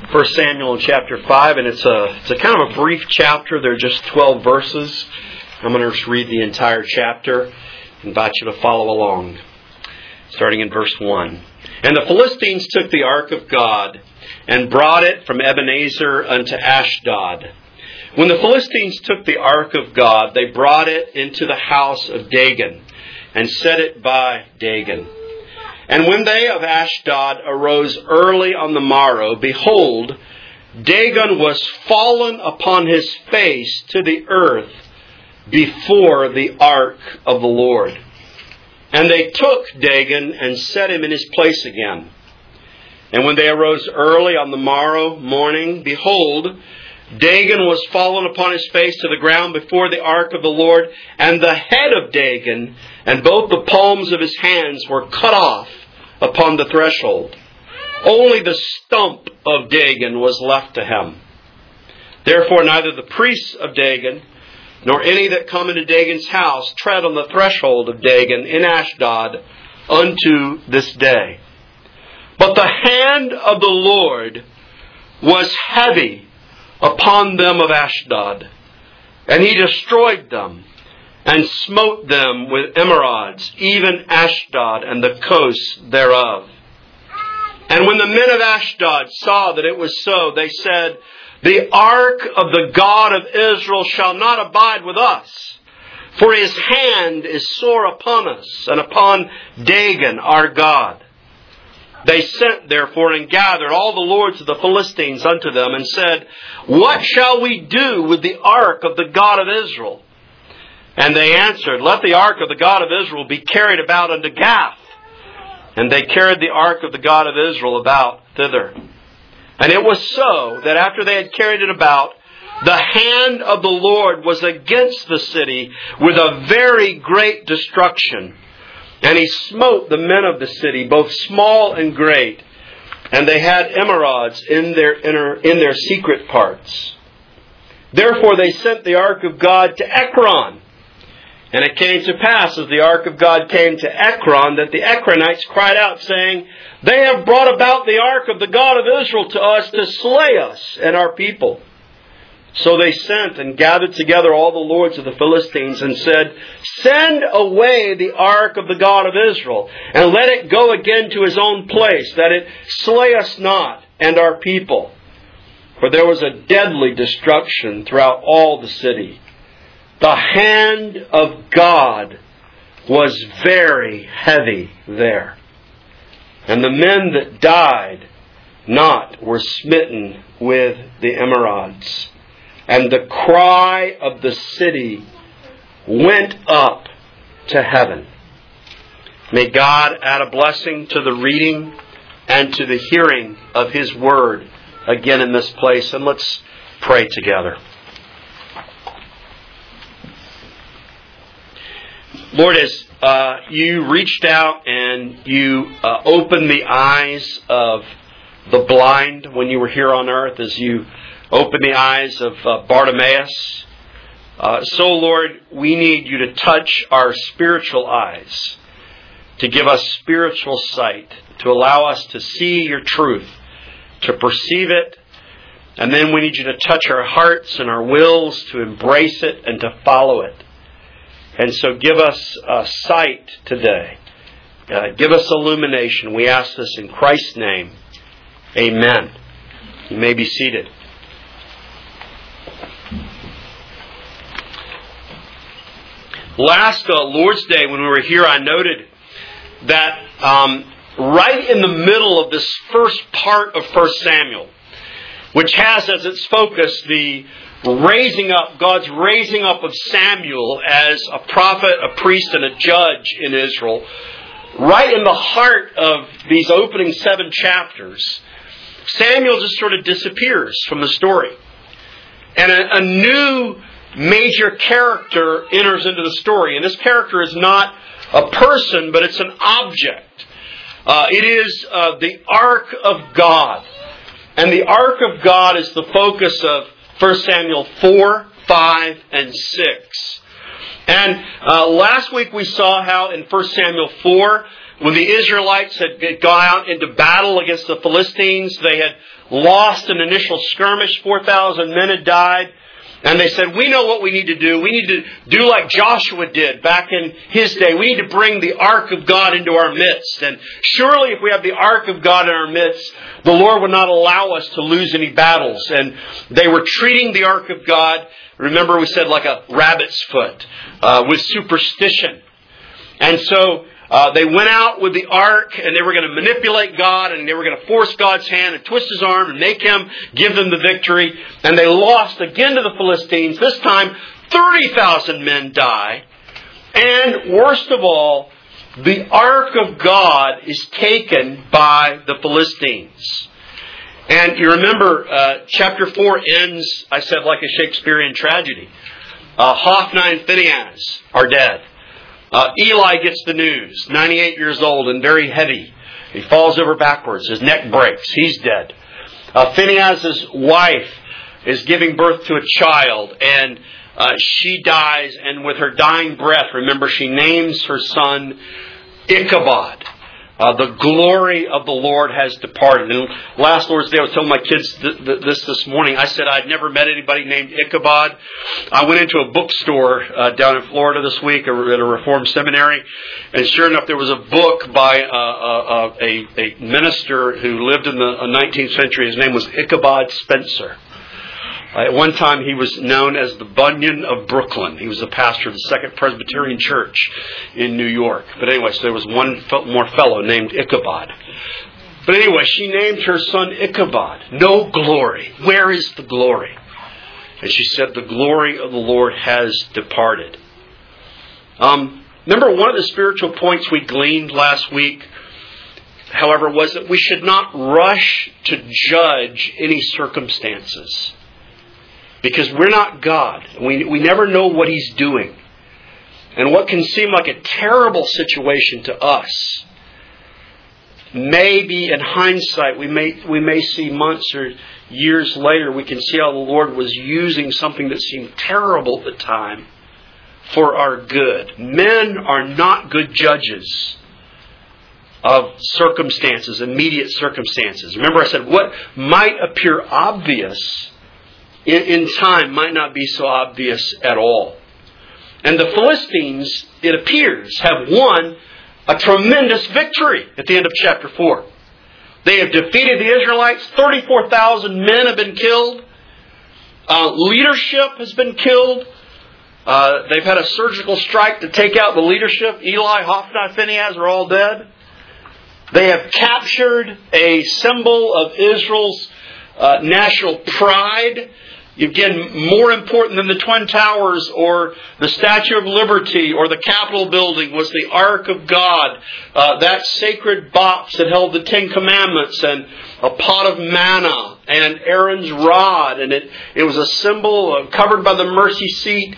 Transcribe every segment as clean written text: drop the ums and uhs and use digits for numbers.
1 Samuel chapter 5, and it's a kind of a brief chapter. There are just 12 verses. I'm going to just read the entire chapter. I invite you to follow along, starting in verse 1. And the Philistines took the ark of God and brought it from Ebenezer unto Ashdod. When the Philistines took the ark of God, they brought it into the house of Dagon and set it by Dagon. And when they of Ashdod arose early on the morrow, behold, Dagon was fallen upon his face to the earth before the ark of the Lord. And they took Dagon and set him in his place again. And when they arose early on the morrow morning, behold, Dagon was fallen upon his face to the ground before the ark of the Lord, and the head of Dagon and both the palms of his hands were cut off upon the threshold. Only the stump of Dagon was left to him. Therefore neither the priests of Dagon nor any that come into Dagon's house tread on the threshold of Dagon in Ashdod unto this day. But the hand of the Lord was heavy upon them of Ashdod, and he destroyed them, and smote them with emerods, even Ashdod and the coasts thereof. And when the men of Ashdod saw that it was so, they said, the ark of the God of Israel shall not abide with us, for his hand is sore upon us, and upon Dagon our God. They sent therefore and gathered all the lords of the Philistines unto them, and said, what shall we do with the ark of the God of Israel? And they answered, let the ark of the God of Israel be carried about unto Gath. And they carried the ark of the God of Israel about thither. And it was so that after they had carried it about, the hand of the Lord was against the city with a very great destruction. And he smote the men of the city, both small and great. And they had emerods in their secret parts. Therefore they sent the ark of God to Ekron. And it came to pass, as the ark of God came to Ekron, that the Ekronites cried out, saying, they have brought about the ark of the God of Israel to us to slay us and our people. So they sent and gathered together all the lords of the Philistines and said, send away the ark of the God of Israel, and let it go again to his own place, that it slay us not and our people. For there was a deadly destruction throughout all the city. The hand of God was very heavy there. And the men that died not were smitten with the emerods. And the cry of the city went up to heaven. May God add a blessing to the reading and to the hearing of His Word again in this place. And let's pray together. Lord, as you reached out and you opened the eyes of the blind when you were here on earth, as you opened the eyes of Bartimaeus, so Lord, we need you to touch our spiritual eyes, to give us spiritual sight, to allow us to see your truth, to perceive it, and then we need you to touch our hearts and our wills to embrace it and to follow it. And so give us sight today. Give us illumination. We ask this in Christ's name. Amen. You may be seated. Last Lord's Day when we were here, I noted that right in the middle of this first part of 1 Samuel, which has as its focus the raising up, God's raising up of Samuel as a prophet, a priest, and a judge in Israel, right in the heart of these opening 7 chapters, Samuel just sort of disappears from the story. And a new major character enters into the story. And this character is not a person, but it's an object. It is the Ark of God. And the Ark of God is the focus of 1 Samuel 4, 5, and 6. And last week we saw how in 1 Samuel 4, when the Israelites had gone out into battle against the Philistines, they had lost an initial skirmish. 4,000 men had died. And they said, we know what we need to do. We need to do like Joshua did back in his day. We need to bring the Ark of God into our midst. And surely if we have the Ark of God in our midst, the Lord would not allow us to lose any battles. And they were treating the Ark of God, remember we said like a rabbit's foot, with superstition. And so they went out with the ark and they were going to manipulate God and they were going to force God's hand and twist His arm and make Him give them the victory. And they lost again to the Philistines. This time, 30,000 men die. And worst of all, the ark of God is taken by the Philistines. And you remember, chapter 4 ends, I said, like a Shakespearean tragedy. Hophni and Phinehas are dead. Eli gets the news, 98 years old and very heavy. He falls over backwards. His neck breaks. He's dead. Phinehas' wife is giving birth to a child, and she dies. And with her dying breath, remember, she names her son Ichabod. The glory of the Lord has departed. And last Lord's Day, I was telling my kids this morning. I said I'd never met anybody named Ichabod. I went into a bookstore down in Florida this week at a Reformed seminary, and sure enough, there was a book by a minister who lived in the 19th century. His name was Ichabod Spencer. At one time, he was known as the Bunyan of Brooklyn. He was a pastor of the Second Presbyterian Church in New York. But anyway, so there was one more fellow named Ichabod. But anyway, she named her son Ichabod. No glory. Where is the glory? And she said, the glory of the Lord has departed. Remember, one of the spiritual points we gleaned last week, however, was that we should not rush to judge any circumstances. Because we're not God. We never know what He's doing. And what can seem like a terrible situation to us, maybe in hindsight, we may see months or years later, we can see how the Lord was using something that seemed terrible at the time for our good. Men are not good judges of circumstances, immediate circumstances. Remember I said what might appear obvious in time might not be so obvious at all. And the Philistines, it appears, have won a tremendous victory at the end of chapter 4. They have defeated the Israelites. 34,000 men have been killed. Leadership has been killed. They've had a surgical strike to take out the leadership. Eli, Hophni, Phinehas are all dead. They have captured a symbol of Israel's national pride. Again, more important than the Twin Towers or the Statue of Liberty or the Capitol building was the Ark of God. That sacred box that held the Ten Commandments and a pot of manna and Aaron's rod. And it was a symbol covered by the mercy seat,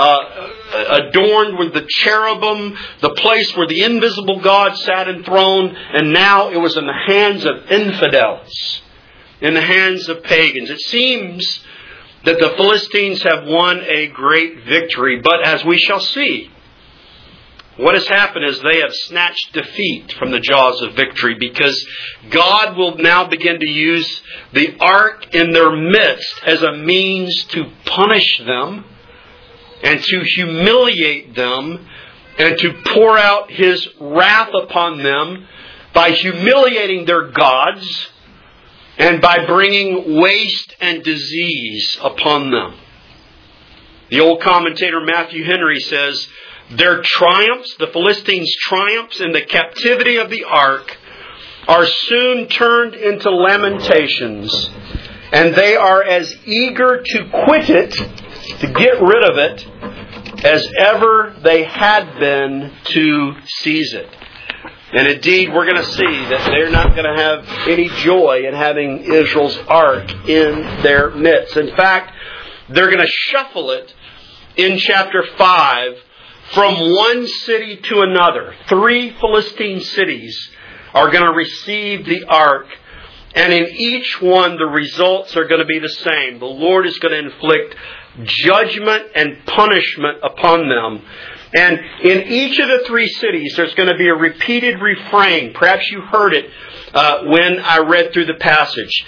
adorned with the cherubim, the place where the invisible God sat enthroned. And now it was in the hands of infidels, in the hands of pagans. It seems that the Philistines have won a great victory. But as we shall see, what has happened is they have snatched defeat from the jaws of victory, because God will now begin to use the ark in their midst as a means to punish them and to humiliate them and to pour out His wrath upon them by humiliating their gods and by bringing waste and disease upon them. The old commentator Matthew Henry says, their triumphs, the Philistines' triumphs in the captivity of the ark, are soon turned into lamentations, and they are as eager to quit it, to get rid of it, as ever they had been to seize it. And indeed, we're going to see that they're not going to have any joy in having Israel's ark in their midst. In fact, they're going to shuffle it in chapter 5 from one city to another. 3 Philistine cities are going to receive the ark. And in each one, the results are going to be the same. The Lord is going to inflict judgment and punishment upon them. And in each of the three cities, there's going to be a repeated refrain. Perhaps you heard it when I read through the passage.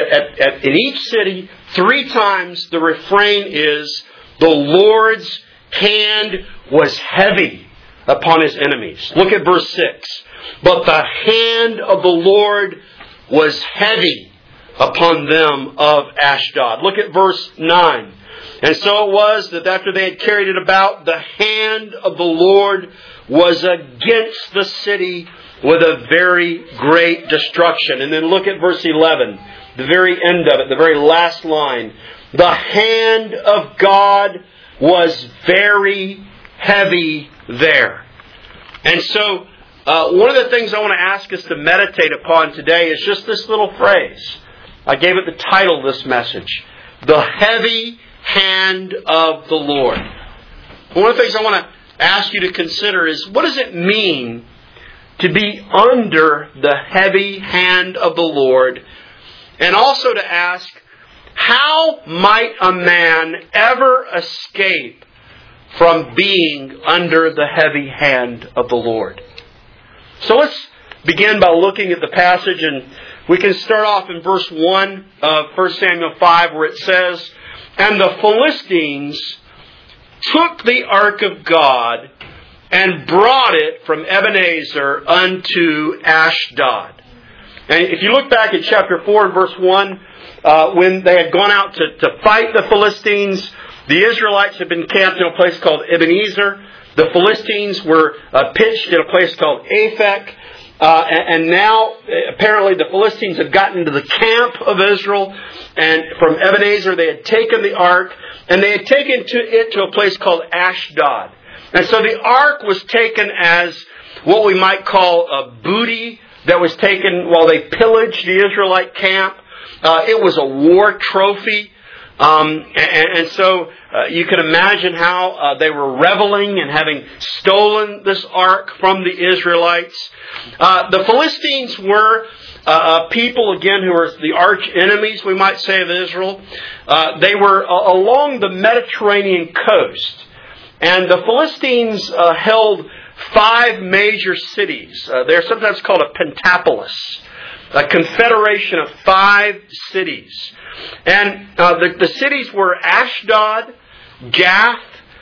In each city, 3 times the refrain is, the Lord's hand was heavy upon His enemies. Look at verse 6. But the hand of the Lord was heavy upon them of Ashdod. Look at verse 9. And so it was that after they had carried it about, the hand of the Lord was against the city with a very great destruction. And then look at verse 11, the very end of it, the very last line. The hand of God was very heavy there. And so one of the things I want to ask us to meditate upon today is just this little phrase. I gave it the title of this message. The heavy hand of the Lord. One of the things I want to ask you to consider is, what does it mean to be under the heavy hand of the Lord? And also to ask, how might a man ever escape from being under the heavy hand of the Lord? So let's begin by looking at the passage, and we can start off in verse 1 of 1 Samuel 5, where it says, And the Philistines took the ark of God and brought it from Ebenezer unto Ashdod. And if you look back at chapter 4 and verse 1, when they had gone out to fight the Philistines, the Israelites had been camped in a place called Ebenezer. The Philistines were pitched in a place called Aphek. And now, apparently, the Philistines had gotten to the camp of Israel. And from Ebenezer, they had taken the ark. And they had taken it to a place called Ashdod. And so the ark was taken as what we might call a booty that was taken while they pillaged the Israelite camp. It was a war trophy. And so you can imagine how they were reveling and having stolen this ark from the Israelites. The Philistines were a people, again, who were the arch enemies, we might say, of Israel. They were along the Mediterranean coast. And the Philistines held 5 major cities. They're sometimes called a pentapolis, a confederation of 5 cities. And the cities were Ashdod, Gath,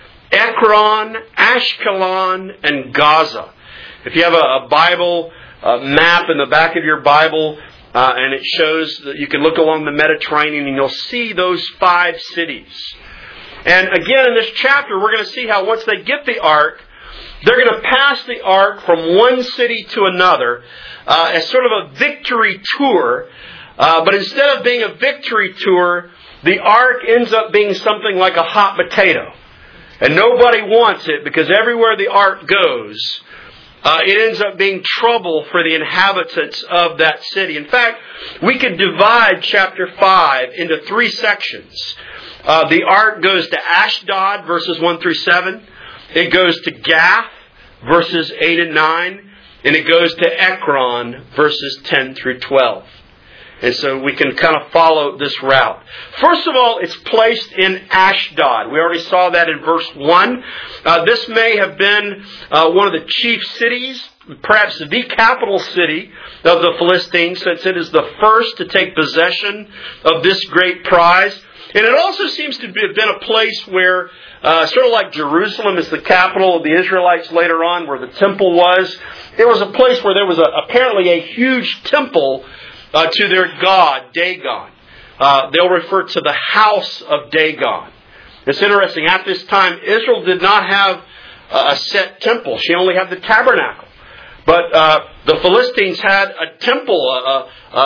Ekron, Ashkelon, and Gaza. If you have a Bible map in the back of your Bible, and it shows that you can look along the Mediterranean and you'll see those 5 cities. And again, in this chapter, we're going to see how once they get the ark, they're going to pass the ark from one city to another as sort of a victory tour. But instead of being a victory tour, the ark ends up being something like a hot potato. And nobody wants it because everywhere the ark goes, it ends up being trouble for the inhabitants of that city. In fact, we could divide chapter 5 into 3 sections. The ark goes to Ashdod, verses 1 through 7. It goes to Gath, verses 8 and 9. And it goes to Ekron, verses 10 through 12. And so we can kind of follow this route. First of all, it's placed in Ashdod. We already saw that in verse 1. This may have been one of the chief cities, perhaps the capital city of the Philistines, since it is the first to take possession of this great prize. And it also seems to have been a place where, sort of like Jerusalem is the capital of the Israelites later on, where the temple was, it was a place where there was apparently a huge temple to their god, Dagon. They'll refer to the house of Dagon. It's interesting, at this time, Israel did not have a set temple. She only had the tabernacle. But the Philistines had a temple,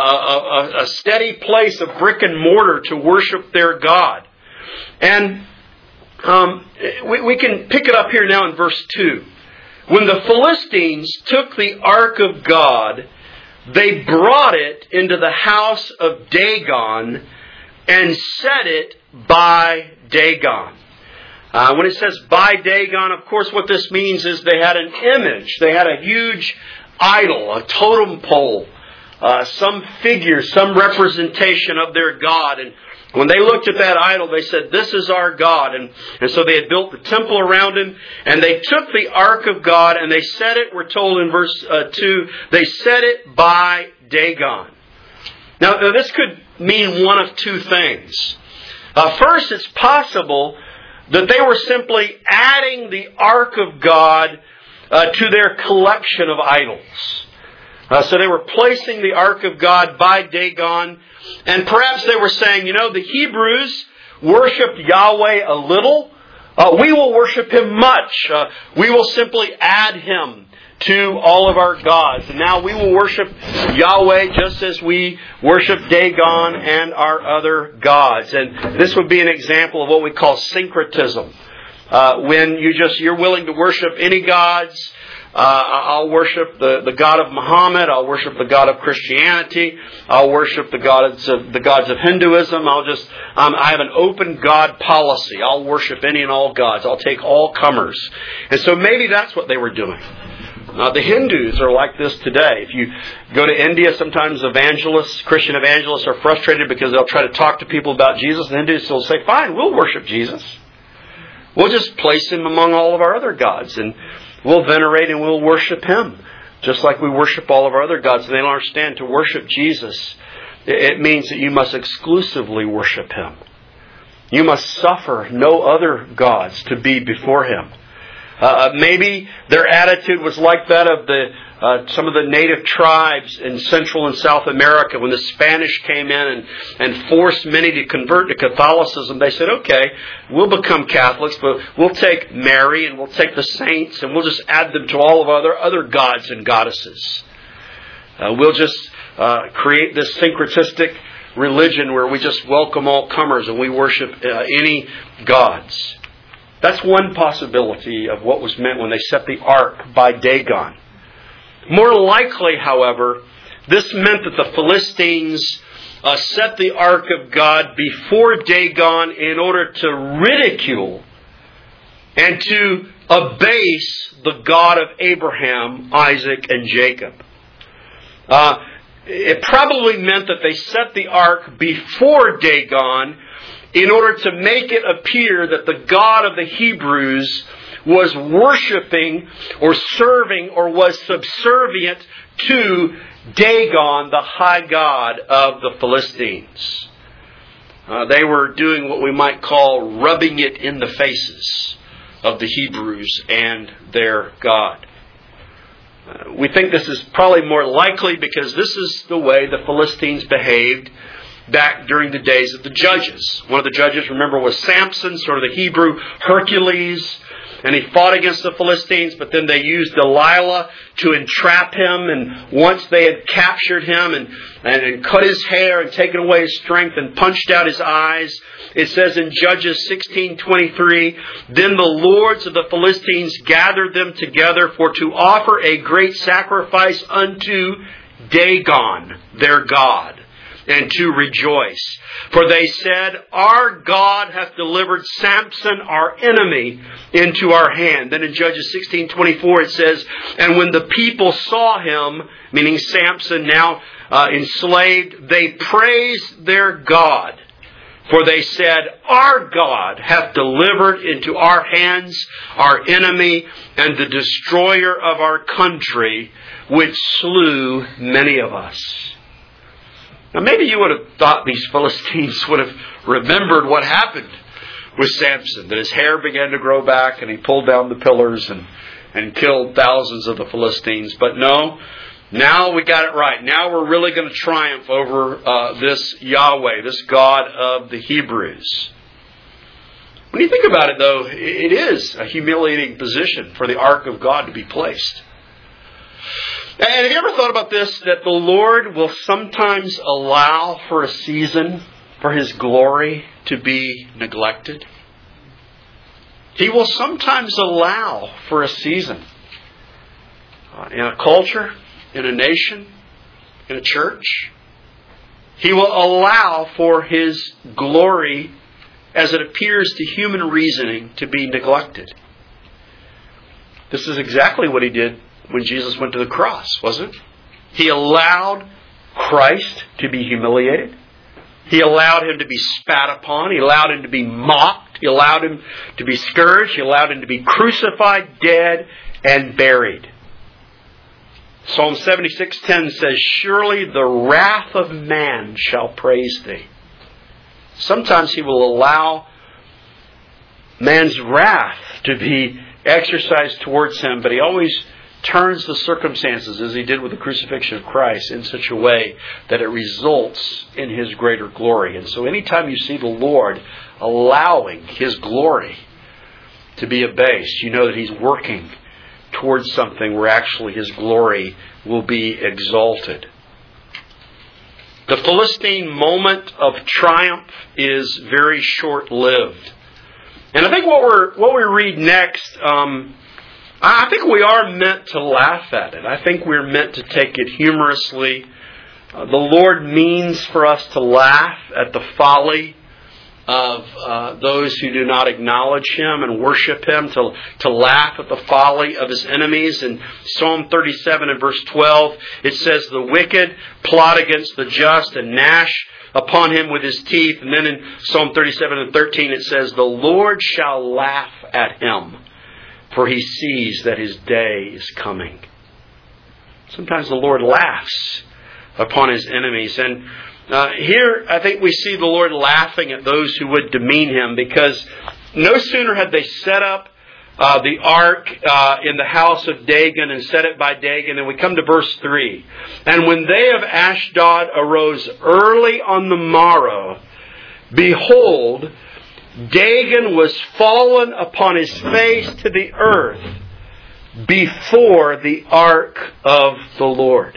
a steady place of brick and mortar to worship their god. And we can pick it up here now in verse 2. When the Philistines took the ark of God, they brought it into the house of Dagon and set it by Dagon. When it says by Dagon, of course what this means is they had an image. They had a huge idol, a totem pole, some figure, some representation of their God. And When they looked at that idol, they said, "This is our God." And so they had built the temple around him, and they took the ark of God, and they set it, we're told in verse 2, they set it by Dagon. Now, this could mean one of two things. First, it's possible that they were simply adding the ark of God to their collection of idols. So they were placing the ark of God by Dagon, and perhaps they were saying, the Hebrews worshiped Yahweh a little. We will worship Him much. We will simply add Him to all of our gods. And now we will worship Yahweh just as we worship Dagon and our other gods. And this would be an example of what we call syncretism. When you're willing to worship any gods. I'll worship the God of Muhammad. I'll worship the God of Christianity. I'll worship the gods of Hinduism. I have an open God policy. I'll worship any and all gods. I'll take all comers. And so maybe that's what they were doing. The Hindus are like this today. If you go to India, sometimes Christian evangelists are frustrated because they'll try to talk to people about Jesus. The Hindus will say, "Fine, we'll worship Jesus. We'll just place Him among all of our other gods, and we'll venerate and we'll worship Him, just like we worship all of our other gods." And they don't understand, to worship Jesus, it means that you must exclusively worship Him. You must suffer no other gods to be before Him. Maybe their attitude was like that of some of the native tribes in Central and South America. When the Spanish came in and forced many to convert to Catholicism, they said, "Okay, we'll become Catholics, but we'll take Mary and we'll take the saints and we'll just add them to all of our other gods and goddesses. We'll just create this syncretistic religion where we just welcome all comers and we worship any gods." That's one possibility of what was meant when they set the ark by Dagon. More likely, however, this meant that the Philistines set the ark of God before Dagon in order to ridicule and to abase the God of Abraham, Isaac, and Jacob. It probably meant that they set the ark before Dagon in order to make it appear that the God of the Hebrews was worshiping or serving or was subservient to Dagon, the high god of the Philistines. They were doing what we might call rubbing it in the faces of the Hebrews and their God. We think this is probably more likely because this is the way the Philistines behaved back during the days of the judges. One of the judges, remember, was Samson, sort of the Hebrew Hercules. And he fought against the Philistines, but then they used Delilah to entrap him. And once they had captured him and cut his hair and taken away his strength and punched out his eyes, it says in Judges 16:23, "Then the lords of the Philistines gathered them together for to offer a great sacrifice unto Dagon, their god, and to rejoice. For they said, Our God hath delivered Samson, our enemy, into our hand." Then in Judges 16:24 it says, "And when the people saw him," meaning Samson now enslaved, "they praised their God. For they said, Our God hath delivered into our hands our enemy and the destroyer of our country, which slew many of us." Now maybe you would have thought these Philistines would have remembered what happened with Samson, that his hair began to grow back and he pulled down the pillars and killed thousands of the Philistines. But no, now we got it right. Now we're really going to triumph over this Yahweh, this God of the Hebrews. When you think about it, though, it is a humiliating position for the ark of God to be placed. And have you ever thought about this, that the Lord will sometimes allow for a season for His glory to be neglected? He will sometimes allow for a season in a culture, in a nation, in a church. He will allow for His glory, as it appears to human reasoning, to be neglected. This is exactly what He did when Jesus went to the cross, wasn't it? He allowed Christ to be humiliated. He allowed him to be spat upon. He allowed him to be mocked. He allowed him to be scourged. He allowed him to be crucified, dead, and buried. Psalm 76:10 says, "Surely the wrath of man shall praise thee." Sometimes He will allow man's wrath to be exercised towards him, but He always turns the circumstances, as He did with the crucifixion of Christ, in such a way that it results in His greater glory. And so anytime you see the Lord allowing His glory to be abased, you know that He's working towards something where actually His glory will be exalted. The Philistine moment of triumph is very short-lived. And I think what we read next, I think we are meant to laugh at it. I think we're meant to take it humorously. The Lord means for us to laugh at the folly of those who do not acknowledge Him and worship Him, to laugh at the folly of His enemies. In Psalm 37 and verse 12, it says, "The wicked plot against the just and gnash upon him with his teeth." And then in Psalm 37 and 13 it says, "The Lord shall laugh at him, for He sees that his day is coming." Sometimes the Lord laughs upon His enemies. And here I think we see the Lord laughing at those who would demean Him, because no sooner had they set up the ark in the house of Dagon and set it by Dagon, and we come to verse 3. "And when they of Ashdod arose early on the morrow, behold, Dagon was fallen upon his face to the earth before the ark of the Lord."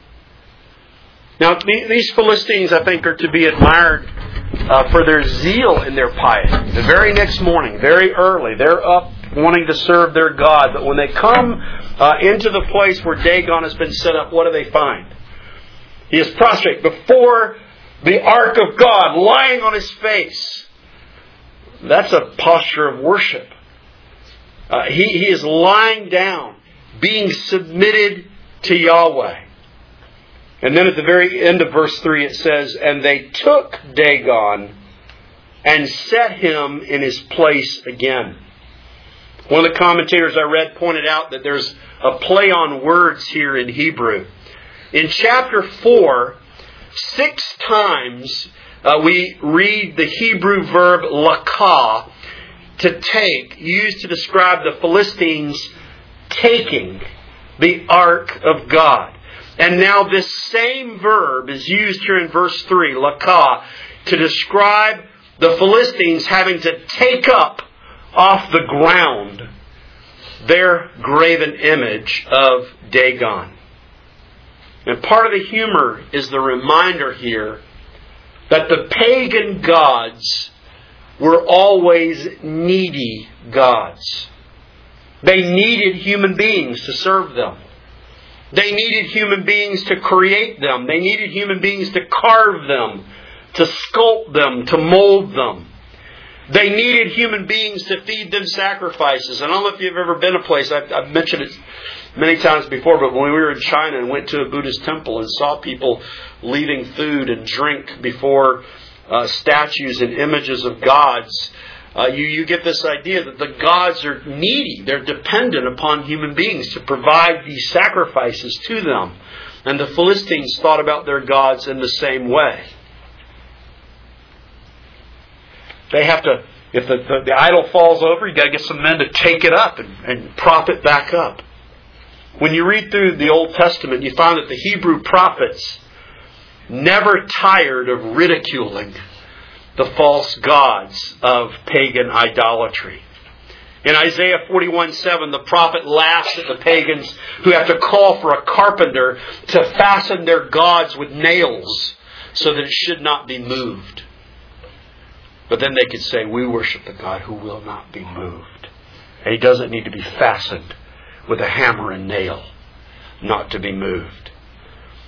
Now, these Philistines, I think, are to be admired for their zeal in their piety. The very next morning, very early, they're up wanting to serve their God. But when they come into the place where Dagon has been set up, what do they find? He is prostrate before the ark of God, lying on his face. That's a posture of worship. He is lying down, being submitted to Yahweh. And then at the very end of verse 3 it says, "And they took Dagon and set him in his place again." One of the commentators I read pointed out that there's a play on words here in Hebrew. In chapter 4, 6 times we read the Hebrew verb lakah, to take, used to describe the Philistines taking the ark of God. And now this same verb is used here in verse 3, lakah, to describe the Philistines having to take up off the ground their graven image of Dagon. And part of the humor is the reminder here that the pagan gods were always needy gods. They needed human beings to serve them. They needed human beings to create them. They needed human beings to carve them, to sculpt them, to mold them. They needed human beings to feed them sacrifices. And I don't know if you've ever been a place, I've mentioned it many times before, but when we were in China and went to a Buddhist temple and saw people leaving food and drink before statues and images of gods, you get this idea that the gods are needy. They're dependent upon human beings to provide these sacrifices to them. And the Philistines thought about their gods in the same way. They have to, if the idol falls over, you got to get some men to take it up and prop it back up. When you read through the Old Testament, you find that the Hebrew prophets never tired of ridiculing the false gods of pagan idolatry. In Isaiah 41:7, the prophet laughs at the pagans who have to call for a carpenter to fasten their gods with nails so that it should not be moved. But then they could say, we worship the God who will not be moved. And He doesn't need to be fastened with a hammer and nail, not to be moved.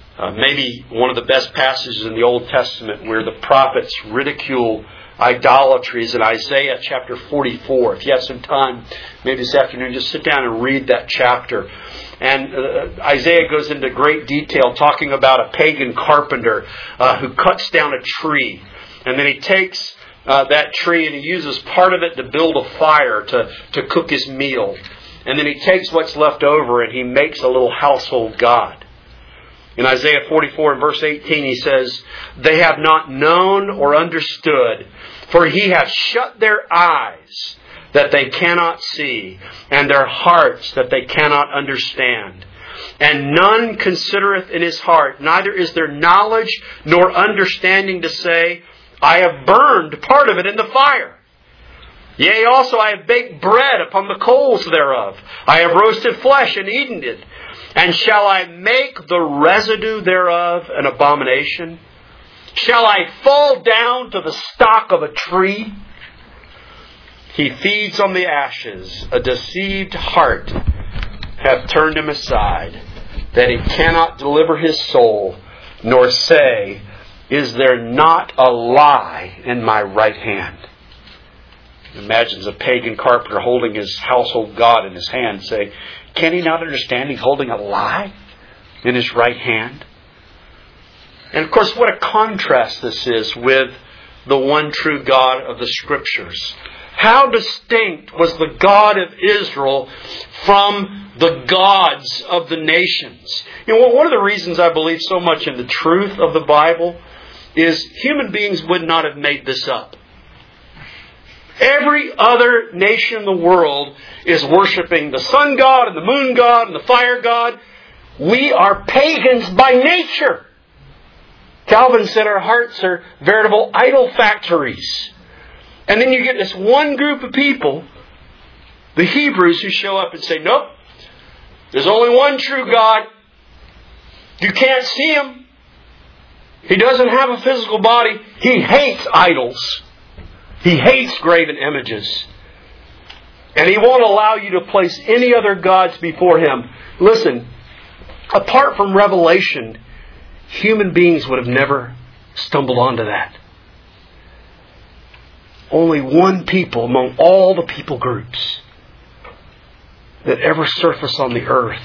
Maybe one of the best passages in the Old Testament where the prophets ridicule idolatry is in Isaiah chapter 44. If you have some time, maybe this afternoon, just sit down and read that chapter. And Isaiah goes into great detail talking about a pagan carpenter who cuts down a tree. And then he takes that tree and he uses part of it to build a fire to cook his meal. And then he takes what's left over and he makes a little household god. In Isaiah 44 and verse 18 he says, "They have not known or understood, for he hath shut their eyes that they cannot see, and their hearts that they cannot understand. And none considereth in his heart, neither is there knowledge nor understanding to say, I have burned part of it in the fire. Yea, also I have baked bread upon the coals thereof. I have roasted flesh and eaten it. And shall I make the residue thereof an abomination? Shall I fall down to the stock of a tree? He feeds on the ashes. A deceived heart hath turned him aside, that he cannot deliver his soul, nor say, Is there not a lie in my right hand? Imagines a pagan carpenter holding his household god in his hand, saying, Can he not understand he's holding a lie in his right hand? And of course, what a contrast this is with the one true God of the Scriptures. How distinct was the God of Israel from the gods of the nations? You know, one of the reasons I believe so much in the truth of the Bible is human beings would not have made this up. Every other nation in the world is worshiping the sun god and the moon god and the fire god. We are pagans by nature. Calvin said our hearts are veritable idol factories. And then you get this one group of people, the Hebrews, who show up and say, Nope, there's only one true God. You can't see Him. He doesn't have a physical body. He hates idols. He hates graven images. And He won't allow you to place any other gods before Him. Listen, apart from revelation, human beings would have never stumbled onto that. Only one people among all the people groups that ever surface on the earth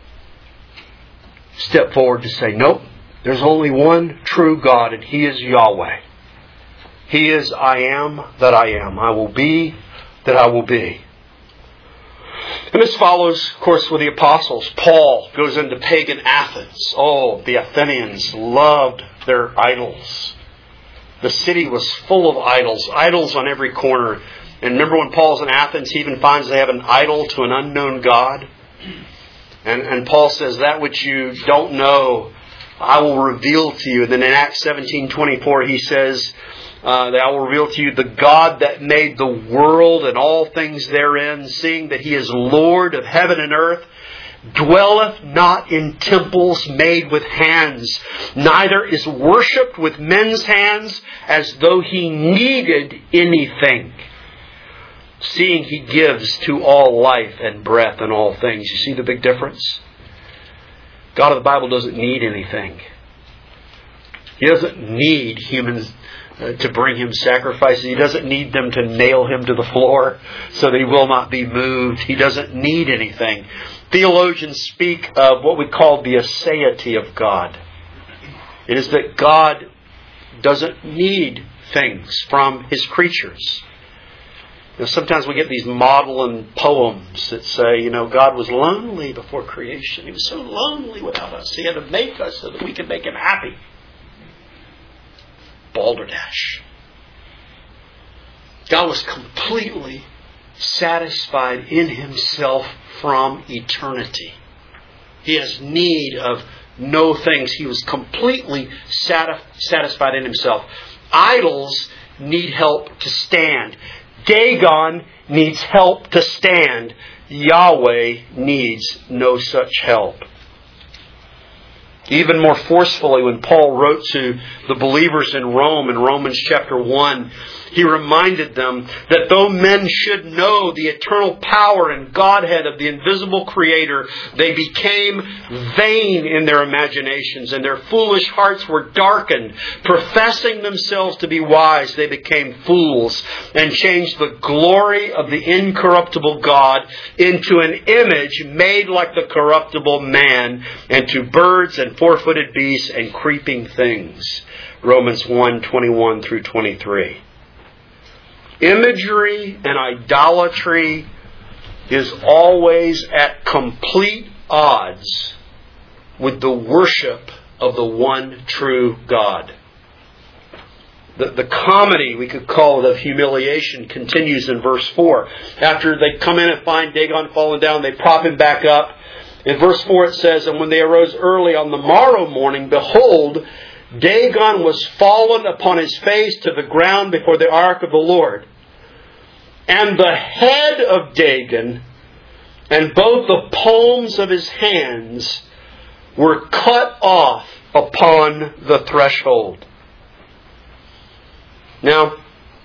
step forward to say, Nope, there's only one true God, and He is Yahweh. He is I am that I am. I will be that I will be. And this follows, of course, with the apostles. Paul goes into pagan Athens. Oh, the Athenians loved their idols. The city was full of idols. Idols on every corner. And remember when Paul's in Athens, he even finds they have an idol to an unknown God. And Paul says, that which you don't know, I will reveal to you. And then in Acts 17:24, he says, that I will reveal to you the God that made the world and all things therein, seeing that He is Lord of heaven and earth, dwelleth not in temples made with hands, neither is worshipped with men's hands as though He needed anything, seeing He gives to all life and breath and all things. You see the big difference? God of the Bible doesn't need anything. He doesn't need humans to bring Him sacrifices. He doesn't need them to nail Him to the floor so that He will not be moved. He doesn't need anything. Theologians speak of what we call the aseity of God. It is that God doesn't need things from His creatures. Sometimes we get these maudlin poems that say, God was lonely before creation. He was so lonely without us. He had to make us so that we could make Him happy. Balderdash. God was completely satisfied in Himself from eternity. He has need of no things. He was completely satisfied in Himself. Idols need help to stand. Dagon needs help to stand. Yahweh needs no such help. Even more forcefully, when Paul wrote to the believers in Rome in Romans chapter 1, he reminded them that though men should know the eternal power and Godhead of the invisible Creator, they became vain in their imaginations, and their foolish hearts were darkened. Professing themselves to be wise, they became fools and changed the glory of the incorruptible God into an image made like the corruptible man, and to birds and four-footed beasts and creeping things. Romans 1:21 through 23. Imagery and idolatry is always at complete odds with the worship of the one true God. The comedy, we could call it, of humiliation continues in verse 4. After they come in and find Dagon fallen down, they prop him back up. In verse 4 it says, "And when they arose early on the morrow morning, behold, Dagon was fallen upon his face to the ground before the ark of the Lord. And the head of Dagon and both the palms of his hands were cut off upon the threshold." Now,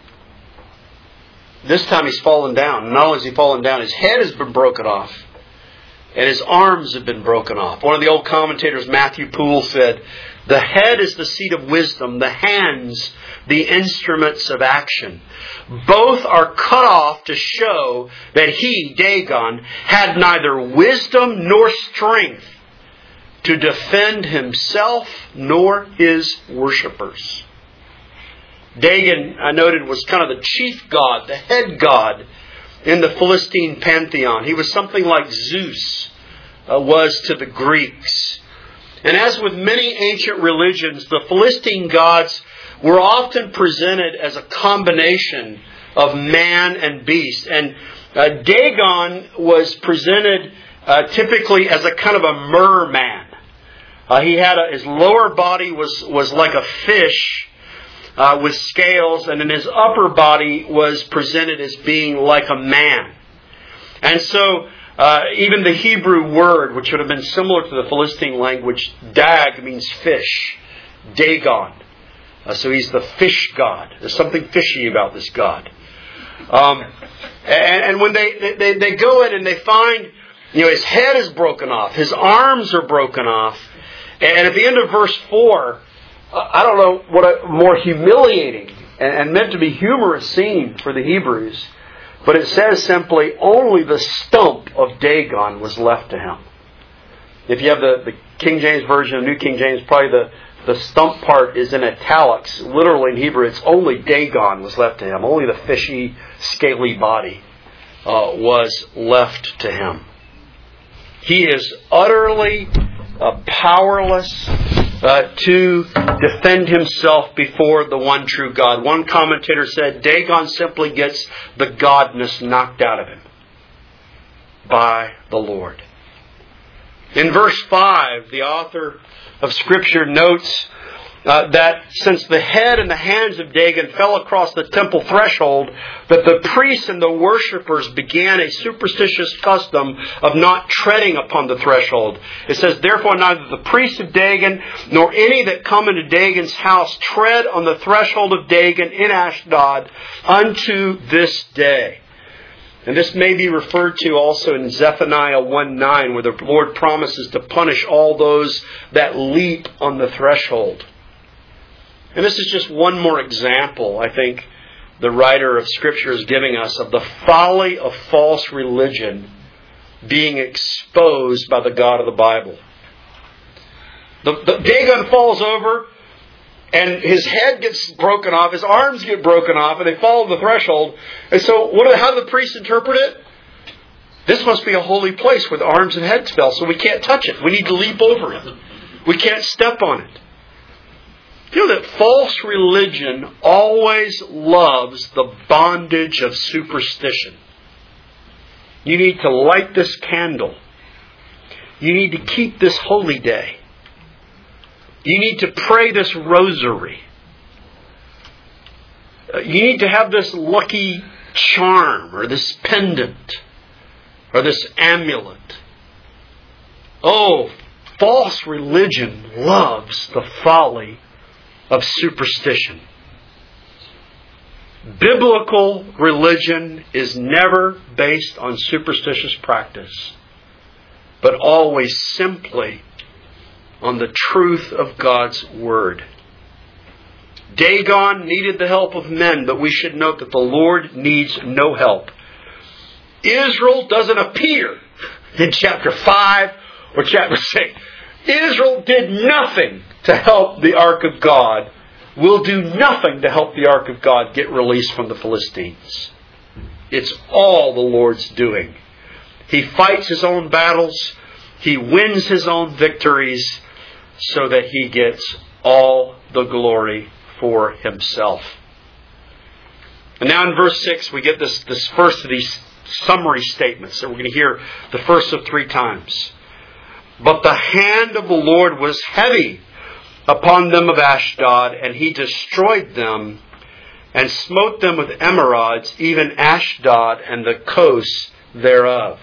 this time he's fallen down. Not only has he fallen down, his head has been broken off. And his arms have been broken off. One of the old commentators, Matthew Poole, said, "The head is the seat of wisdom, the hands the instruments of action. Both are cut off to show that he, Dagon, had neither wisdom nor strength to defend himself nor his worshippers." Dagon, I noted, was kind of the chief god, the head god in the Philistine pantheon. He was something like Zeus was to the Greeks. And as with many ancient religions, the Philistine gods were often presented as a combination of man and beast. And Dagon was presented typically as a kind of a merman. He had his lower body was like a fish with scales, and then his upper body was presented as being like a man. And so even the Hebrew word, which would have been similar to the Philistine language, dag means fish. Dagon. So he's the fish god. There's something fishy about this god. And when they go in and they find, his head is broken off, his arms are broken off, and at the end of verse 4, I don't know what a more humiliating and meant to be humorous scene for the Hebrews, but it says simply, only the stump of Dagon was left to him. If you have the King James Version, New King James, probably the stump part is in italics. Literally in Hebrew, it's only Dagon was left to him. Only the fishy, scaly body was left to him. He is utterly powerless to defend himself before the one true God. One commentator said, Dagon simply gets the godness knocked out of him by the Lord. In verse 5, the author of Scripture notes that since the head and the hands of Dagon fell across the temple threshold, that the priests and the worshippers began a superstitious custom of not treading upon the threshold. It says, therefore neither the priests of Dagon nor any that come into Dagon's house tread on the threshold of Dagon in Ashdod unto this day. And this may be referred to also in Zephaniah 1:9, where the Lord promises to punish all those that leap on the threshold. And this is just one more example, I think, the writer of Scripture is giving us of the folly of false religion being exposed by the God of the Bible. The Dagon falls over, and his head gets broken off, his arms get broken off, and they fall on the threshold. And so, how do the priests interpret it? This must be a holy place where the arms and heads fell, so we can't touch it. We need to leap over it. We can't step on it. You know that false religion always loves the bondage of superstition. You need to light this candle. You need to keep this holy day. You need to pray this rosary. You need to have this lucky charm or this pendant or this amulet. Oh, false religion loves the folly of superstition. Biblical religion is never based on superstitious practice, but always simply on the truth of God's Word. Dagon needed the help of men, but we should note that the Lord needs no help. Israel doesn't appear in chapter 5 or chapter 6. Israel did nothing to help the ark of God. Will do nothing to help the ark of God get released from the Philistines. It's all the Lord's doing. He fights His own battles. He wins His own victories so that He gets all the glory for Himself. And now in verse 6 we get this first of these summary statements that we're going to hear the first of 3 times. But the hand of the Lord was heavy upon them of Ashdod, and He destroyed them and smote them with emerods, even Ashdod and the coasts thereof.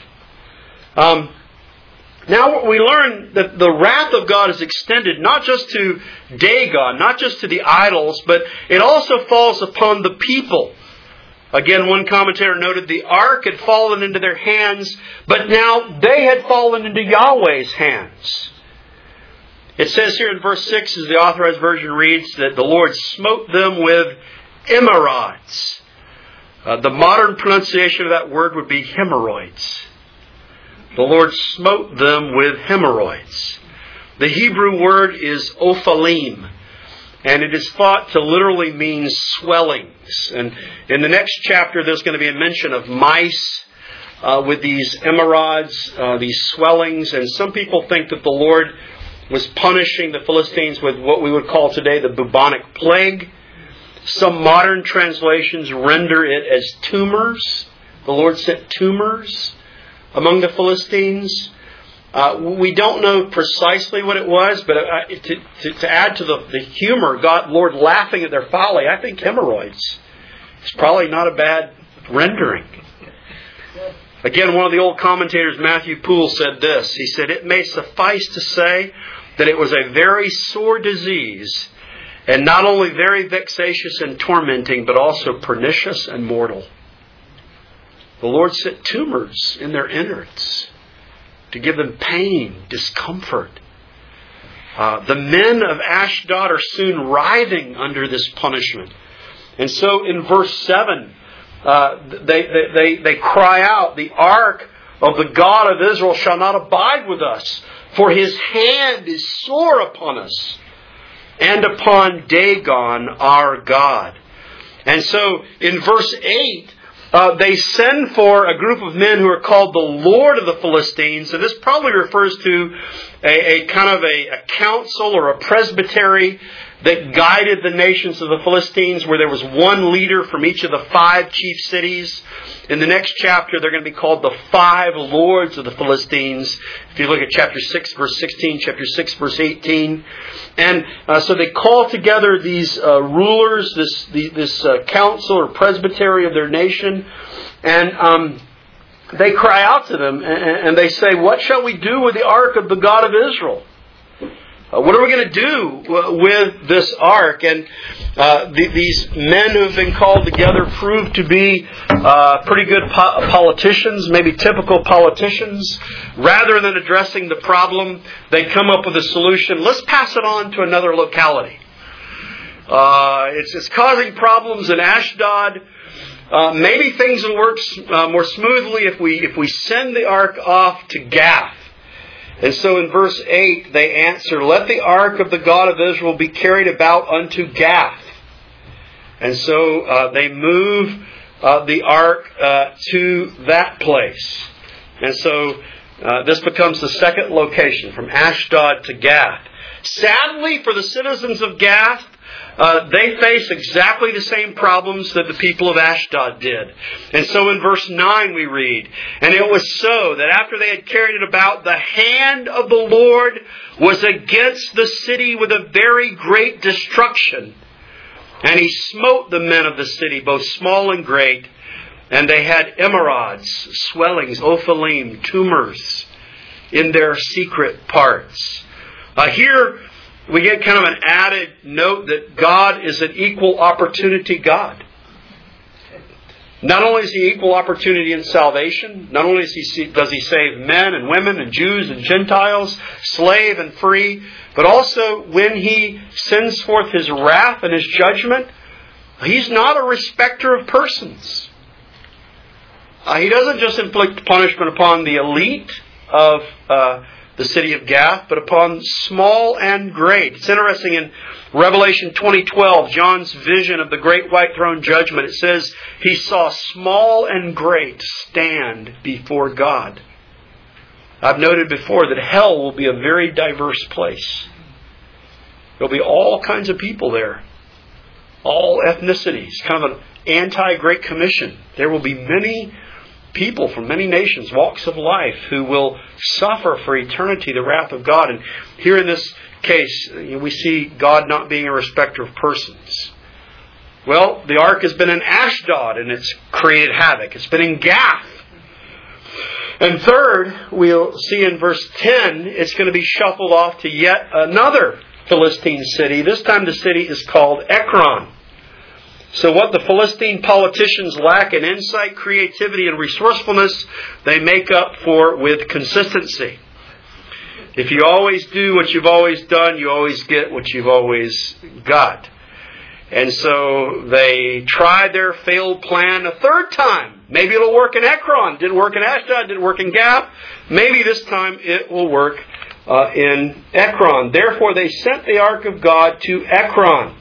Now we learn that the wrath of God is extended not just to Dagon, not just to the idols, but it also falls upon the people. Again, one commentator noted the ark had fallen into their hands, but now they had fallen into Yahweh's hands. It says here in verse 6, as the Authorized Version reads, that the Lord smote them with emerods. The modern pronunciation of that word would be hemorrhoids. The Lord smote them with hemorrhoids. The Hebrew word is ophalim, and it is thought to literally mean swellings. And in the next chapter, there's going to be a mention of mice with these emerods, these swellings. And some people think that the Lord was punishing the Philistines with what we would call today the bubonic plague. Some modern translations render it as tumors. The Lord sent tumors among the Philistines. We don't know precisely what it was, but to add to the humor, Lord laughing at their folly, I think hemorrhoids is probably not a bad rendering. Again, one of the old commentators, Matthew Poole, said this. He said, "It may suffice to say that it was a very sore disease, and not only very vexatious and tormenting, but also pernicious and mortal." The Lord sent tumors in their innards to give them pain, discomfort. The men of Ashdod are soon writhing under this punishment. And so in verse 7, they cry out, "The ark of the God of Israel shall not abide with us, for His hand is sore upon us, and upon Dagon our God." And so in verse 8, they send for a group of men who are called the Lord of the Philistines. So this probably refers to a kind of a council or a presbytery that guided the nations of the Philistines, where there was one leader from each of the 5 chief cities. In the next chapter, they're going to be called the 5 lords of the Philistines. If you look at chapter 6, verse 16, chapter 6, verse 18. And so they call together these rulers, this council or presbytery of their nation. And they cry out to them and they say, "What shall we do with the ark of the God of Israel? What are we going to do with this ark?" And these men who have been called together prove to be pretty good politicians, maybe typical politicians. Rather than addressing the problem, they come up with a solution. Let's pass it on to another locality. It's causing problems in Ashdod. Maybe things will work more smoothly if we send the ark off to Gath. And so in verse 8 they answer, "Let the ark of the God of Israel be carried about unto Gath." And so they move the ark to that place. And so this becomes the second location, from Ashdod to Gath. Sadly for the citizens of Gath, they face exactly the same problems that the people of Ashdod did. And so in verse 9 we read, "And it was so that after they had carried it about, the hand of the Lord was against the city with a very great destruction. And He smote the men of the city, both small and great. And they had emerods, swellings, ophalim, tumors in their secret parts." Here we get kind of an added note that God is an equal opportunity God. Not only is He equal opportunity in salvation, not only does He save men and women and Jews and Gentiles, slave and free, but also when He sends forth His wrath and His judgment, He's not a respecter of persons. He doesn't just inflict punishment upon the elite of the city of Gath, but upon small and great. It's interesting in Revelation 20:12, John's vision of the great white throne judgment. It says he saw small and great stand before God. I've noted before that hell will be a very diverse place. There'll be all kinds of people there. All ethnicities. Kind of an anti-Great Commission. There will be many people from many nations, walks of life, who will suffer for eternity the wrath of God. And here in this case, we see God not being a respecter of persons. Well, the ark has been in Ashdod and it's created havoc. It's been in Gath. And third, we'll see in verse 10, it's going to be shuffled off to yet another Philistine city. This time the city is called Ekron. So what the Philistine politicians lack in insight, creativity, and resourcefulness, they make up for with consistency. If you always do what you've always done, you always get what you've always got. And so they tried their failed plan a third time. Maybe it'll work in Ekron. Didn't work in Ashdod. Didn't work in Gath. Maybe this time it will work in Ekron. Therefore they sent the ark of God to Ekron.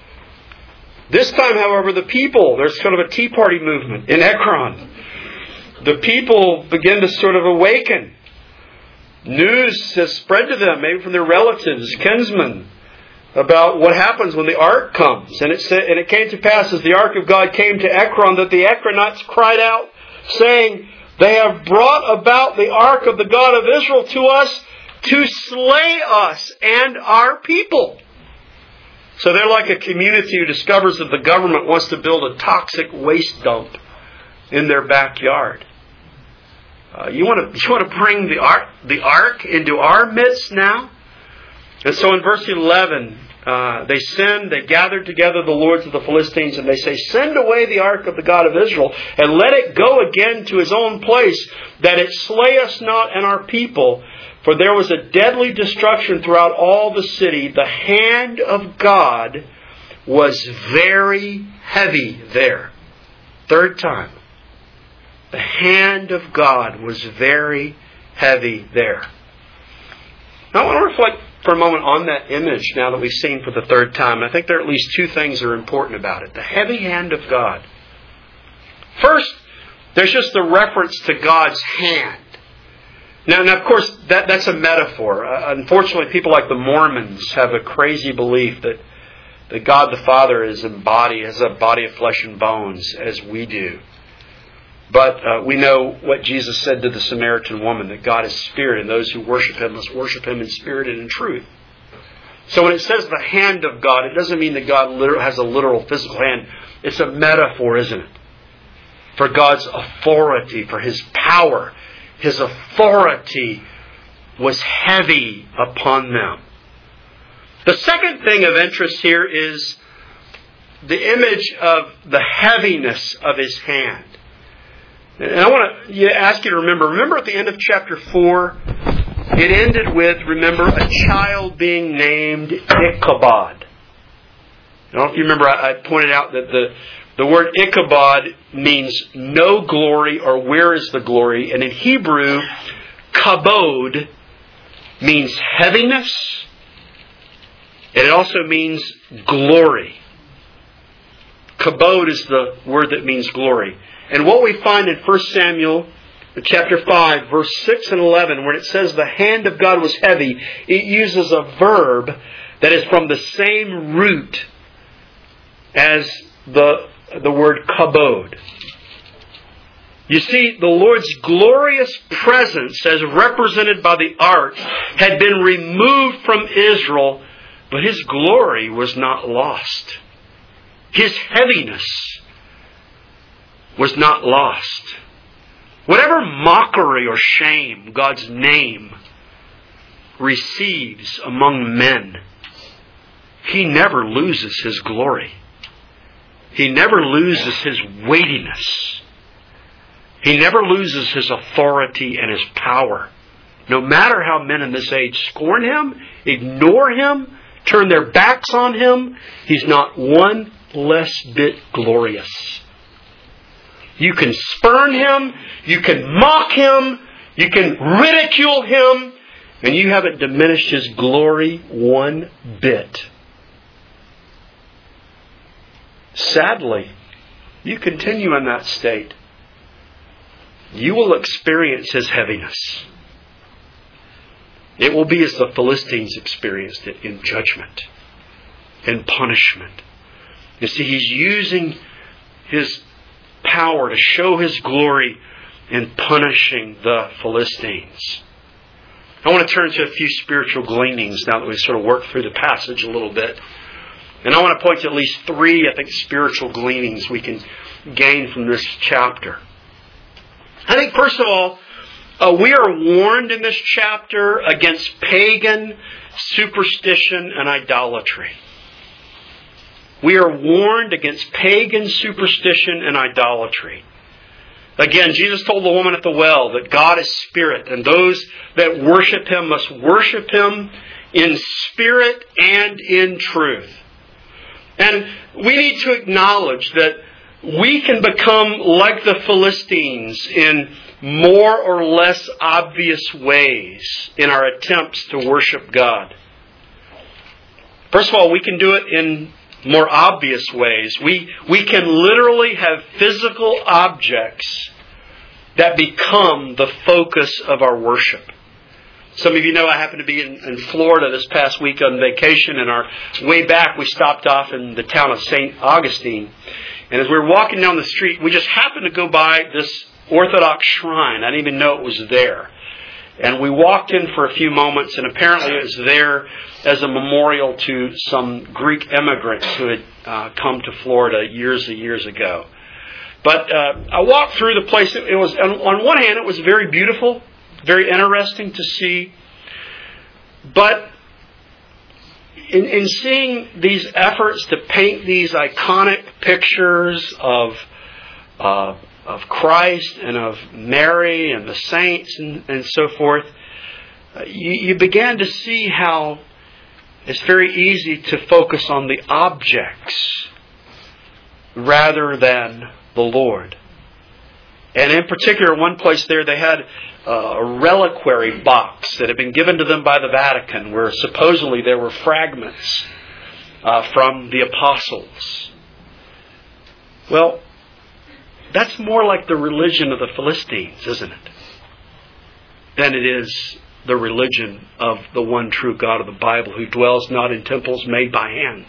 This time, however, the people, there's kind of a Tea Party movement in Ekron. The people begin to sort of awaken. News has spread to them, maybe from their relatives, kinsmen, about what happens when the ark comes. And it came to pass as the ark of God came to Ekron that the Ekronites cried out, saying, "They have brought about the ark of the God of Israel to us to slay us and our people." So they're like a community who discovers that the government wants to build a toxic waste dump in their backyard. You want to bring the ark into our midst now? And so in verse 11, they gathered together the lords of the Philistines, and they say, "Send away the ark of the God of Israel, and let it go again to his own place, that it slay us not and our people. For there was a deadly destruction throughout all the city. The hand of God was very heavy there." Third time. The hand of God was very heavy there. Now I want to reflect for a moment on that image now that we've seen for the third time. And I think there are at least two things that are important about it. The heavy hand of God. First, there's just the reference to God's hand. Now, of course, that's a metaphor. Unfortunately, people like the Mormons have a crazy belief that God the Father has a body of flesh and bones, as we do. But we know what Jesus said to the Samaritan woman, that God is spirit, and those who worship Him must worship Him in spirit and in truth. So when it says the hand of God, it doesn't mean that God has a literal physical hand. It's a metaphor, isn't it? For God's authority, for His power. His authority was heavy upon them. The second thing of interest here is the image of the heaviness of His hand. And I want to ask you to remember at the end of chapter 4, it ended with, remember, a child being named Ichabod. I don't know if you remember, I pointed out that the word Ichabod means no glory or where is the glory. And in Hebrew, kabod means heaviness. And it also means glory. Kabod is the word that means glory. And what we find in 1 Samuel chapter 5, verse 6 and 11, where it says the hand of God was heavy, it uses a verb that is from the same root as the word kabod. You see, the Lord's glorious presence, as represented by the ark, had been removed from Israel, but His glory was not lost. His heaviness was not lost. Whatever mockery or shame God's name receives among men, He never loses His glory. He never loses His weightiness. He never loses His authority and His power. No matter how men in this age scorn Him, ignore Him, turn their backs on Him, He's not one less bit glorious. You can spurn Him, you can mock Him, you can ridicule Him, and you haven't diminished His glory one bit. Sadly, you continue in that state, you will experience His heaviness. It will be as the Philistines experienced it, in judgment, in punishment. You see, He's using His power to show His glory in punishing the Philistines. I want to turn to a few spiritual gleanings now that we've sort of worked through the passage a little bit. And I want to point to at least 3, I think, spiritual gleanings we can gain from this chapter. I think, first of all, we are warned in this chapter against pagan superstition and idolatry. We are warned against pagan superstition and idolatry. Again, Jesus told the woman at the well that God is spirit, and those that worship Him must worship Him in spirit and in truth. And we need to acknowledge that we can become like the Philistines in more or less obvious ways in our attempts to worship God. First of all, we can do it in more obvious ways. We can literally have physical objects that become the focus of our worship. Some of you know I happened to be in Florida this past week on vacation, and our way back we stopped off in the town of St. Augustine. And as we were walking down the street, we just happened to go by this Orthodox shrine. I didn't even know it was there. And we walked in for a few moments, and apparently it was there as a memorial to some Greek immigrants who had come to Florida years and years ago. But I walked through the place. It was, on one hand, it was very beautiful, very interesting to see. But in seeing these efforts to paint these iconic pictures of Christ and of Mary and the saints and so forth, you began to see how it's very easy to focus on the objects rather than the Lord. And in particular, one place there they had a reliquary box that had been given to them by the Vatican, where supposedly there were fragments from the apostles. Well, that's more like the religion of the Philistines, isn't it? Than it is the religion of the one true God of the Bible, who dwells not in temples made by hands.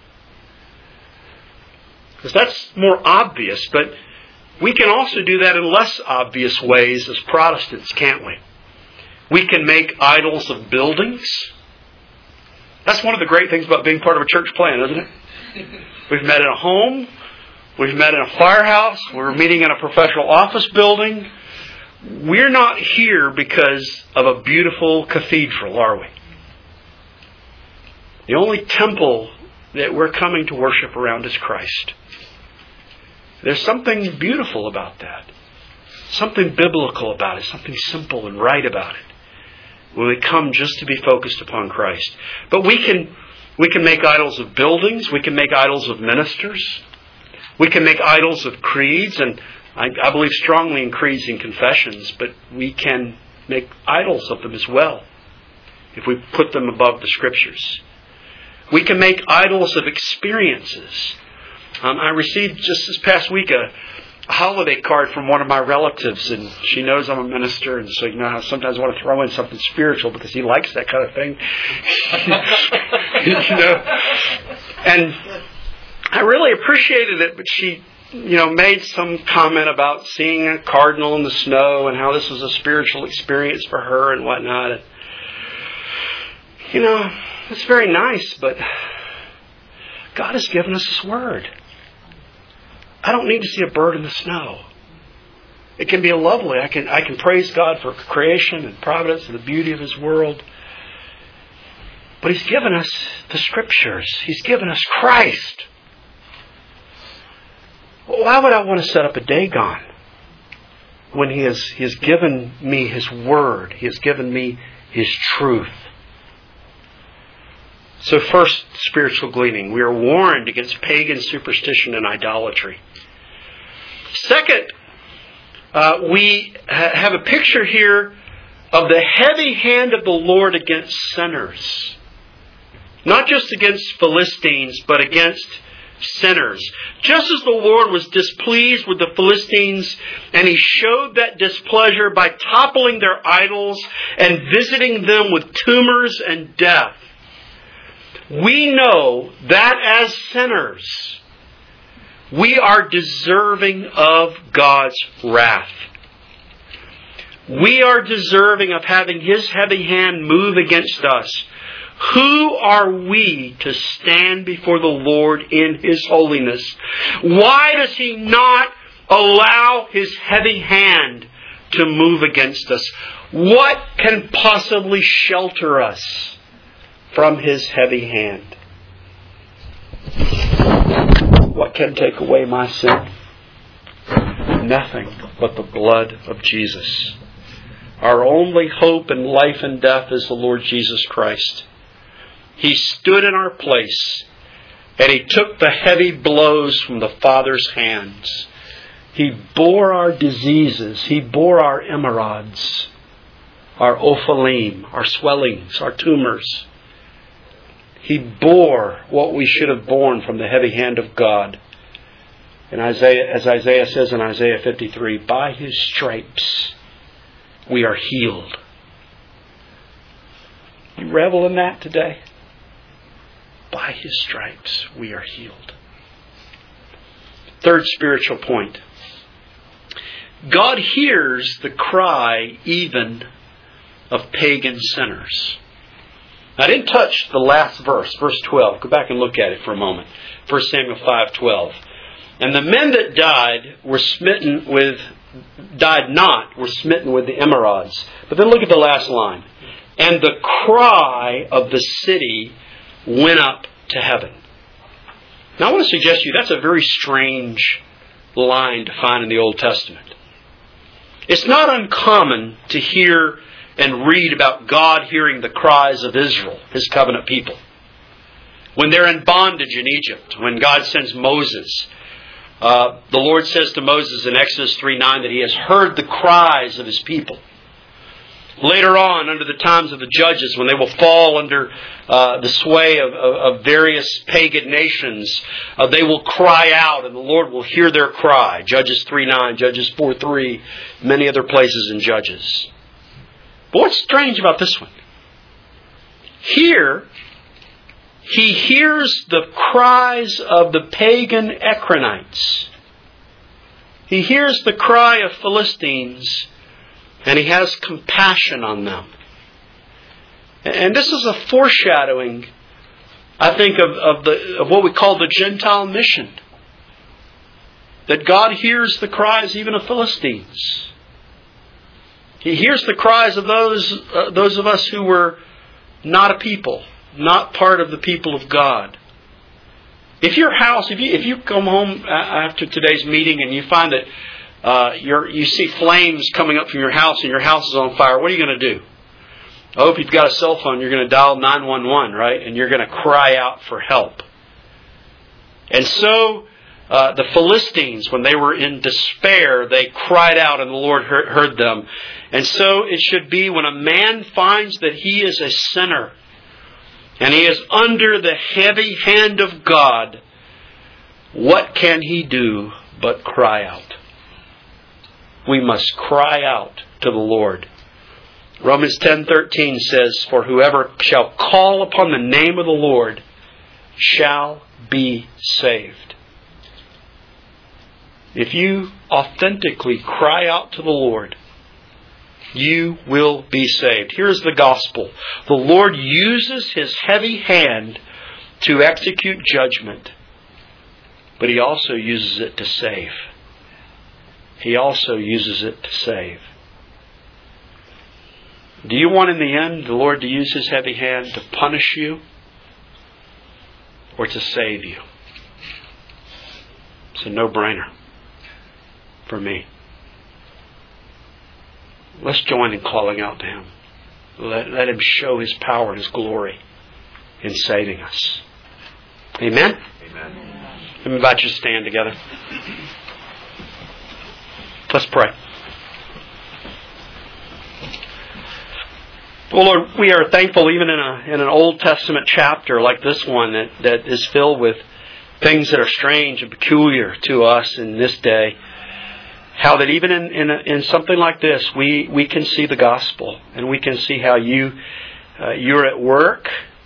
Because that's more obvious, but we can also do that in less obvious ways as Protestants, can't we? We can make idols of buildings. That's one of the great things about being part of a church plan, isn't it? We've met in a home. We've met in a firehouse. We're meeting in a professional office building. We're not here because of a beautiful cathedral, are we? The only temple that we're coming to worship around is Christ. There's something beautiful about that. Something biblical about it. Something simple and right about it. When we come just to be focused upon Christ. But we can make idols of buildings. We can make idols of ministers. We can make idols of creeds. And I believe strongly in creeds and confessions. But we can make idols of them as well, if we put them above the Scriptures. We can make idols of experiences. I received just this past week a holiday card from one of my relatives, and she knows I'm a minister, and so I sometimes want to throw in something spiritual because he likes that kind of thing. And I really appreciated it, but she made some comment about seeing a cardinal in the snow and how this was a spiritual experience for her and whatnot. And, it's very nice, but God has given us His Word. I don't need to see a bird in the snow. It can be lovely. I can praise God for creation and providence and the beauty of His world. But He's given us the Scriptures. He's given us Christ. Why would I want to set up a Dagon when He has given me His Word? He has given me His truth. So first, spiritual gleaning. We are warned against pagan superstition and idolatry. Second, we have a picture here of the heavy hand of the Lord against sinners. Not just against Philistines, but against sinners. Just as the Lord was displeased with the Philistines, and He showed that displeasure by toppling their idols and visiting them with tumors and death, we know that as sinners, we are deserving of God's wrath. We are deserving of having His heavy hand move against us. Who are we to stand before the Lord in His holiness? Why does He not allow His heavy hand to move against us? What can possibly shelter us from His heavy hand? What can take away my sin? Nothing but the blood of Jesus. Our only hope in life and death is the Lord Jesus Christ. He stood in our place, and He took the heavy blows from the Father's hands. He bore our diseases. He bore our emerods, our ophalim, our swellings, our tumors. He bore what we should have borne from the heavy hand of God. And as Isaiah says in Isaiah 53, by His stripes we are healed. You revel in that today? By His stripes we are healed. Third spiritual point. God hears the cry even of pagan sinners. I didn't touch the last verse, verse 12. Go back and look at it for a moment. 1 Samuel 5:12. And the men that died were smitten with the emerods. But then look at the last line. And the cry of the city went up to heaven. Now I want to suggest to you that's a very strange line to find in the Old Testament. It's not uncommon to hear and read about God hearing the cries of Israel, His covenant people. When they're in bondage in Egypt, when God sends Moses, the Lord says to Moses in Exodus 3:9 that He has heard the cries of His people. Later on, under the times of the judges, when they will fall under the sway of various pagan nations, they will cry out and the Lord will hear their cry. Judges 3:9, Judges 4:3, many other places in Judges. But what's strange about this one? Here, He hears the cries of the pagan Ekronites. He hears the cry of Philistines, and He has compassion on them. And this is a foreshadowing, I think, of what we call the Gentile mission. That God hears the cries even of Philistines. He hears the cries of those of us who were not a people, not part of the people of God. If your house, if you come home after today's meeting and you find that you see flames coming up from your house and your house is on fire, what are you going to do? I hope you've got a cell phone. You're going to dial 911, right? And you're going to cry out for help. And so the Philistines, when they were in despair, they cried out and the Lord heard them. And so it should be when a man finds that he is a sinner and he is under the heavy hand of God, what can he do but cry out? We must cry out to the Lord. Romans 10:13 says, "For whoever shall call upon the name of the Lord shall be saved." If you authentically cry out to the Lord, you will be saved. Here's the gospel. The Lord uses His heavy hand to execute judgment, but He also uses it to save. He also uses it to save. Do you want in the end the Lord to use His heavy hand to punish you or to save you? It's a no-brainer for me. Let's join in calling out to Him. Let Him show His power and His glory in saving us. Amen? Amen. Let me invite you to stand together. Let's pray. Well, Lord, we are thankful even in an Old Testament chapter like this one that is filled with things that are strange and peculiar to us in this day. How that even in something like this, we can see the gospel and we can see how you're at work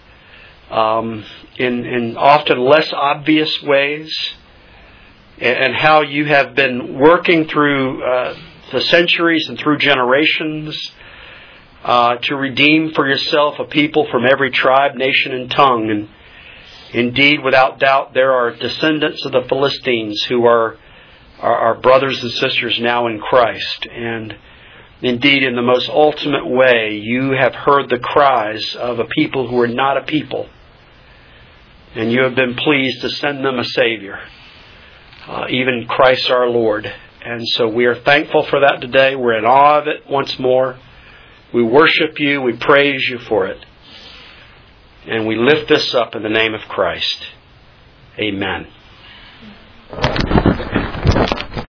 in often less obvious ways, and how you have been working through the centuries and through generations to redeem for yourself a people from every tribe, nation, and tongue. And indeed, without doubt, there are descendants of the Philistines who are our brothers and sisters now in Christ. And indeed, in the most ultimate way, you have heard the cries of a people who are not a people. And you have been pleased to send them a Savior, even Christ our Lord. And so we are thankful for that today. We're in awe of it once more. We worship you. We praise you for it. And we lift this up in the name of Christ. Amen.